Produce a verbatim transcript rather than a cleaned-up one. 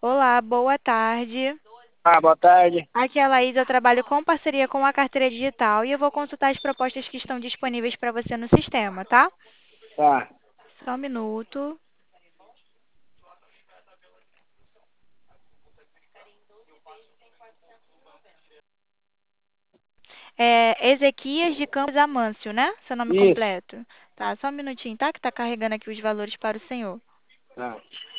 Olá, boa tarde. Ah, boa tarde. Aqui é a Laís, eu trabalho com parceria com a Carteira Digital e eu vou consultar as propostas que estão disponíveis para você no sistema, tá? Tá. Só um minuto. É Ezequias de Campos Amâncio, né? Seu nome Isso. completo. Tá, só um minutinho, tá? Que tá carregando aqui os valores para o senhor. Tá.